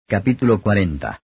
Capítulo 40.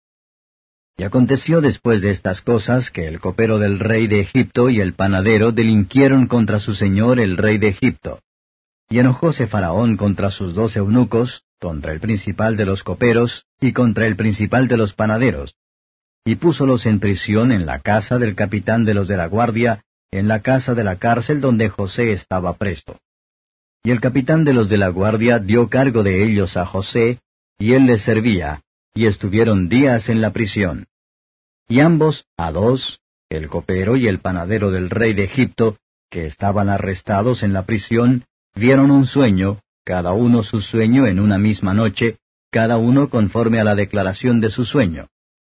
Y aconteció después de estas cosas que el copero del rey de Egipto y el panadero delinquieron contra su señor el rey de Egipto. Y enojóse Faraón contra sus 2 eunucos, contra el principal de los coperos y contra el principal de los panaderos, y púsolos en prisión en la casa del capitán de los de la guardia, en la casa de la cárcel donde José estaba preso. Y el capitán de los de la guardia dio cargo de ellos a José, y él les servía, y estuvieron días en la prisión. Y ambos, a 2, el copero y el panadero del rey de Egipto, que estaban arrestados en la prisión, vieron un sueño, cada uno su sueño en una misma noche, cada uno conforme a la declaración de su sueño.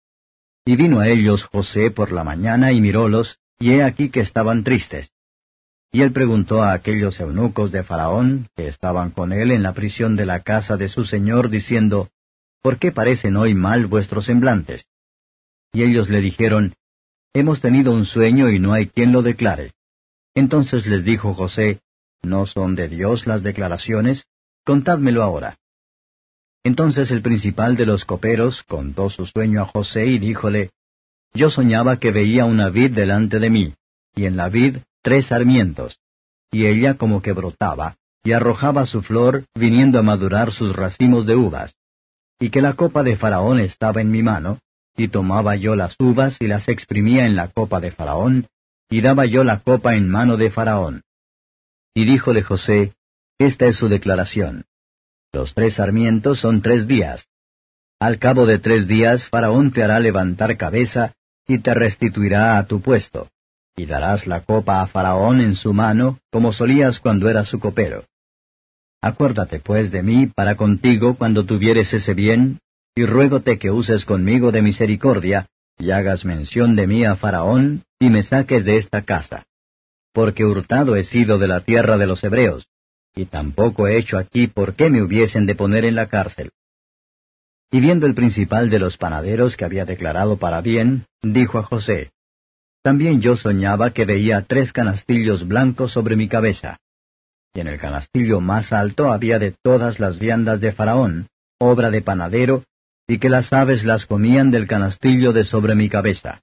Y vino a ellos José por la mañana y mirólos, y he aquí que estaban tristes. Y él preguntó a aquellos eunucos de Faraón, que estaban con él en la prisión de la casa de su señor, diciendo, ¿por qué parecen hoy mal vuestros semblantes? Y ellos le dijeron, hemos tenido un sueño y no hay quien lo declare. Entonces les dijo José, ¿no son de Dios las declaraciones? Contádmelo ahora. Entonces el principal de los coperos contó su sueño a José y díjole, yo soñaba que veía una vid delante de mí, y en la vid 3 sarmientos, y ella como que brotaba, y arrojaba su flor, viniendo a madurar sus racimos de uvas, y que la copa de Faraón estaba en mi mano, y tomaba yo las uvas y las exprimía en la copa de Faraón, y daba yo la copa en mano de Faraón. Y díjole José, esta es su declaración. Los 3 sarmientos son 3 días. Al cabo de 3 días Faraón te hará levantar cabeza, y te restituirá a tu puesto, y darás la copa a Faraón en su mano, como solías cuando eras su copero. Acuérdate pues de mí para contigo cuando tuvieres ese bien, y ruégote que uses conmigo de misericordia, y hagas mención de mí a Faraón, y me saques de esta casa. Porque hurtado he sido de la tierra de los hebreos, y tampoco he hecho aquí por qué me hubiesen de poner en la cárcel. Y viendo el principal de los panaderos que había declarado para bien, dijo a José, también yo soñaba que veía 3 canastillos blancos sobre mi cabeza. Y en el canastillo más alto había de todas las viandas de Faraón, obra de panadero, y que las aves las comían del canastillo de sobre mi cabeza.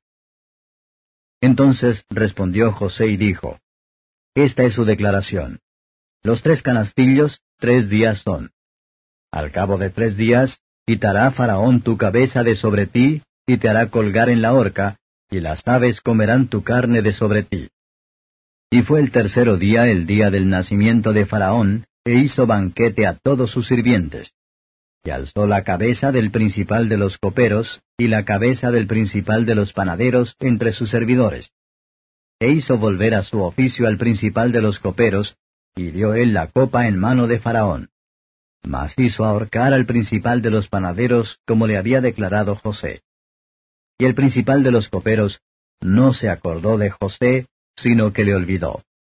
Entonces respondió José y dijo, esta es su declaración. Los 3 canastillos, 3 días son. Al cabo de 3 días, quitará Faraón tu cabeza de sobre ti, y te hará colgar en la horca, y las aves comerán tu carne de sobre ti. Y fue el 3.º día el día del nacimiento de Faraón, e hizo banquete a todos sus sirvientes. Y alzó la cabeza del principal de los coperos, y la cabeza del principal de los panaderos entre sus servidores. E hizo volver a su oficio al principal de los coperos, y dio él la copa en mano de Faraón. Mas hizo ahorcar al principal de los panaderos, como le había declarado José. Y el principal de los coperos no se acordó de José, sino que le olvidó.